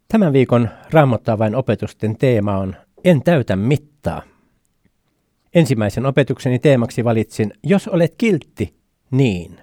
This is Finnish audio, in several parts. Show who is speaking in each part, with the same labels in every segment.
Speaker 1: Tämän viikon Raamattuavain opetusten teema on En täytä mittaa. Ensimmäisen opetukseni teemaksi valitsin Jos olet kiltti, niin.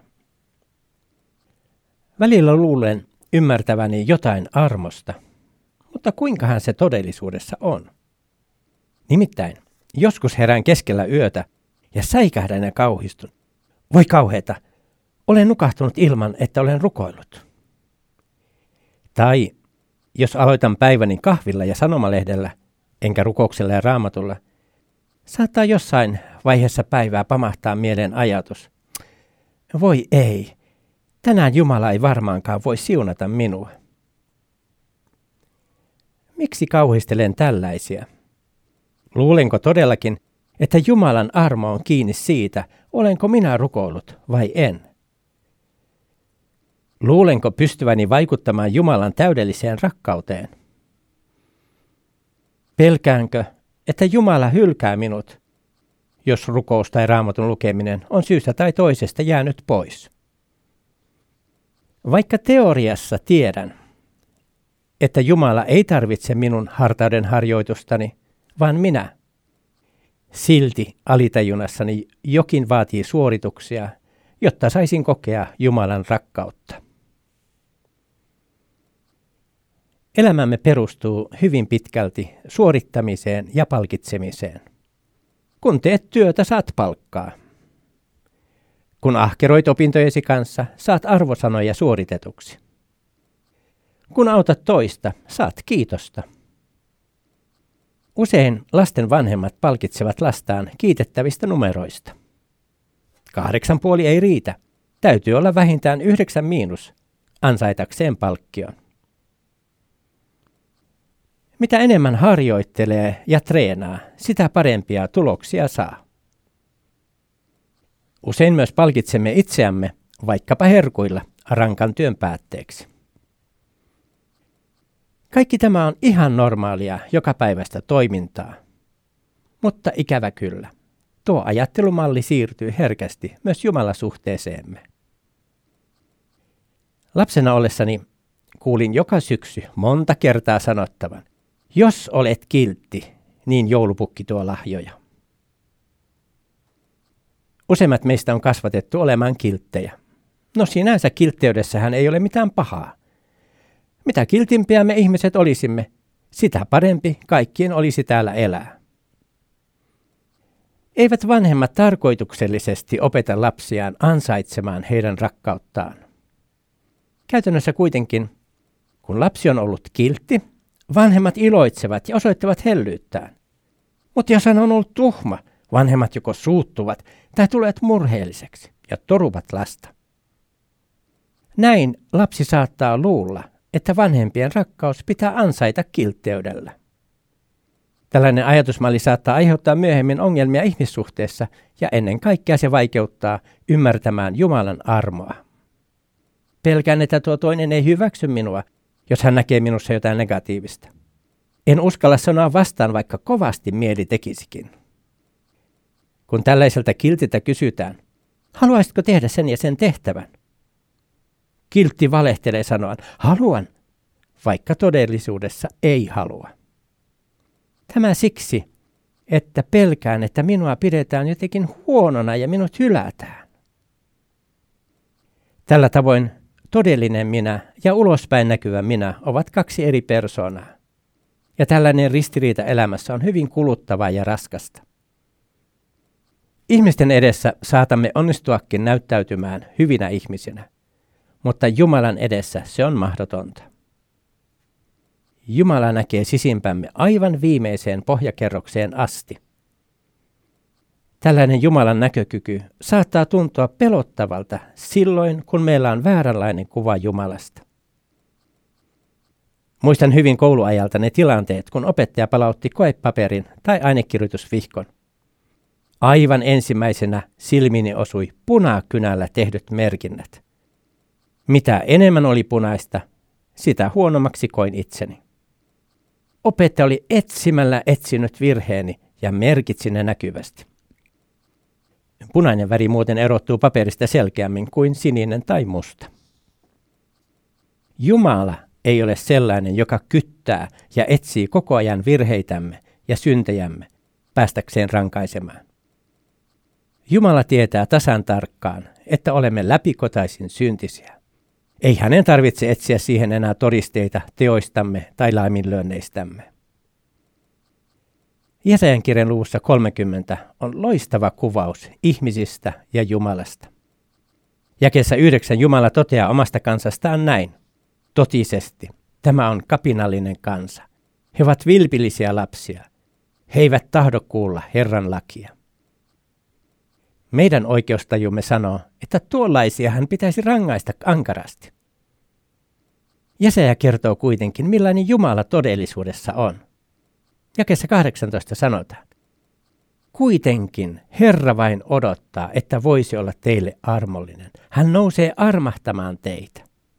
Speaker 1: Välillä luulen ymmärtäväni jotain armosta, mutta kuinkahan se todellisuudessa on? Nimittäin, joskus herään keskellä yötä ja säikähdän ja kauhistun. Voi kauheeta, olen nukahtunut ilman, että olen rukoillut. Tai jos aloitan päiväni kahvilla ja sanomalehdellä, enkä rukouksella ja raamatulla, saattaa jossain vaiheessa päivää pamahtaa mieleen ajatus. Voi ei, tänään Jumala ei varmaankaan voi siunata minua. Miksi kauhistelen tällaisia? Luulenko todellakin, että Jumalan armo on kiinni siitä, olenko minä rukoillut vai en? Luulenko pystyväni vaikuttamaan Jumalan täydelliseen rakkauteen? Pelkäänkö, että Jumala hylkää minut, jos rukous tai raamatun lukeminen on syystä tai toisesta jäänyt pois? Vaikka teoriassa tiedän, että Jumala ei tarvitse minun hartauden harjoitustani, vaan minä, silti alitajunassani jokin vaatii suorituksia, jotta saisin kokea Jumalan rakkautta. Elämämme perustuu hyvin pitkälti suorittamiseen ja palkitsemiseen. Kun teet työtä, saat palkkaa. Kun ahkeroit opintojesi kanssa, saat arvosanoja suoritetuksi. Kun autat toista, saat kiitosta. Usein lasten vanhemmat palkitsevat lastaan kiitettävistä numeroista. 8,5 ei riitä. Täytyy olla vähintään 9- ansaitakseen palkkion. Mitä enemmän harjoittelee ja treenaa, sitä parempia tuloksia saa. Usein myös palkitsemme itseämme vaikkapa herkuilla rankan työn päätteeksi. Kaikki tämä on ihan normaalia jokapäiväistä toimintaa, mutta ikävä kyllä, tuo ajattelumalli siirtyy herkästi myös Jumalasuhteeseemme. Lapsena ollessani kuulin joka syksy monta kertaa sanottavan, jos olet kiltti, niin joulupukki tuo lahjoja. Useimmat meistä on kasvatettu olemaan kilttejä. No sinänsä kiltteydessähän ei ole mitään pahaa. Mitä kiltimpiä me ihmiset olisimme, sitä parempi kaikkien olisi täällä elää. Eivät vanhemmat tarkoituksellisesti opeta lapsiaan ansaitsemaan heidän rakkauttaan. Käytännössä kuitenkin, kun lapsi on ollut kiltti, vanhemmat iloitsevat ja osoittavat hellyyttään. Mutta jos hän on ollut tuhma, vanhemmat joko suuttuvat tai tulevat murheelliseksi ja toruvat lasta. Näin lapsi saattaa luulla, että vanhempien rakkaus pitää ansaita kiltteydellä. Tällainen ajatusmalli saattaa aiheuttaa myöhemmin ongelmia ihmissuhteessa ja ennen kaikkea se vaikeuttaa ymmärtämään Jumalan armoa. Pelkään, että tuo toinen ei hyväksy minua, jos hän näkee minussa jotain negatiivista. En uskalla sanoa vastaan, vaikka kovasti mieli tekisikin. Kun tällaiselta kiltiltä kysytään, haluaisitko tehdä sen ja sen tehtävän? Kiltti valehtelee sanoen, haluan, vaikka todellisuudessa ei halua. Tämä siksi, että pelkään, että minua pidetään jotenkin huonona ja minut hylätään. Tällä tavoin todellinen minä ja ulospäin näkyvä minä ovat kaksi eri persoonaa. Ja tällainen ristiriita elämässä on hyvin kuluttavaa ja raskasta. Ihmisten edessä saatamme onnistuakin näyttäytymään hyvinä ihmisinä, mutta Jumalan edessä se on mahdotonta. Jumala näkee sisimpämme aivan viimeiseen pohjakerrokseen asti. Tällainen Jumalan näkökyky saattaa tuntua pelottavalta silloin, kun meillä on vääränlainen kuva Jumalasta. Muistan hyvin kouluajalta ne tilanteet, kun opettaja palautti koepaperin tai ainekirjoitusvihkon. Aivan ensimmäisenä silmiini osui punakynällä tehdyt merkinnät. Mitä enemmän oli punaista, sitä huonommaksi koin itseni. Opettaja oli etsimällä etsinyt virheeni ja merkitsi ne näkyvästi. Punainen väri muuten erottuu paperista selkeämmin kuin sininen tai musta. Jumala ei ole sellainen, joka kyttää ja etsii koko ajan virheitämme ja syntejämme päästäkseen rankaisemaan. Jumala tietää tasan tarkkaan, että olemme läpikotaisin syntisiä. Ei hänen tarvitse etsiä siihen enää todisteita teoistamme tai laiminlyönneistämme. Jesajan kirjan luvussa 30 on loistava kuvaus ihmisistä ja Jumalasta. Jakeessa 9 Jumala toteaa omasta kansastaan näin. Totisesti, tämä on kapinallinen kansa. He ovat vilpillisiä lapsia. He eivät tahdo kuulla Herran lakia. Meidän oikeustajumme sanoo, että tuollaisia hän pitäisi rangaista ankarasti. Jesaja kertoo kuitenkin, millainen Jumala todellisuudessa on. Jakeessa 18 sanotaan. Kuitenkin Herra vain odottaa, että voisi olla teille armollinen. Hän nousee armahtamaan teitä.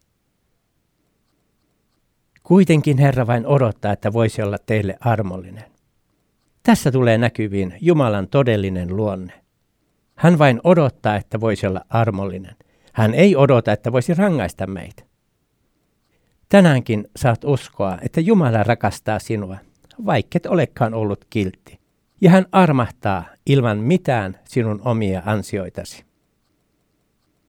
Speaker 1: Kuitenkin Herra vain odottaa, että voisi olla teille armollinen. Tässä tulee näkyviin Jumalan todellinen luonne. Hän vain odottaa, että voisi olla armollinen. Hän ei odota, että voisi rangaista meitä. Tänäänkin saat uskoa, että Jumala rakastaa sinua, vaikket olekaan ollut kiltti. Ja hän armahtaa ilman mitään sinun omia ansioitasi.